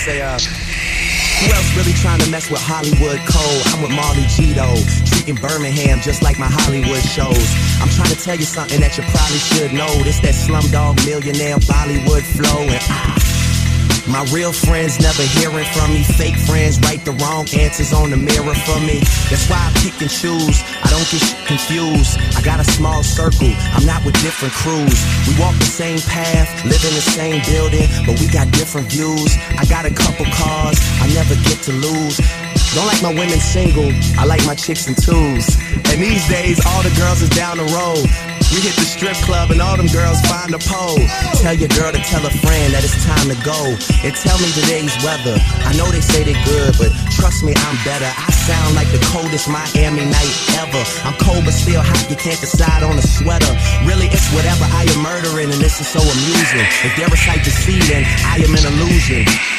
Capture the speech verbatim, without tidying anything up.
say, uh, who else really trying to mess with Hollywood Code? I'm with Marley Gito, treating Birmingham just like my Hollywood shows. I'm trying to tell you something that you probably should know. This that Slumdog Millionaire Bollywood flow. And ah, my real friends never hearing from me. Fake friends write the wrong answers on the mirror for me. That's why I pick and choose. I don't get confused. I got a small circle. I'm not with different crews. We walk the same path, live in the same building, but we got different views. I got a couple cars I never get to lose. Don't like my women single, I like my chicks in twos. And these days, all the girls is down the road. We hit the strip club and all them girls find a pole. Tell your girl to tell a friend that it's time to go. And tell me today's weather. I know they say they're good, but trust me, I'm better. I sound like the coldest Miami night ever. I'm cold but still hot, you can't decide on a sweater. Really, it's whatever, I am murdering and this is so amusing. If they're a sight to see, then I am an illusion.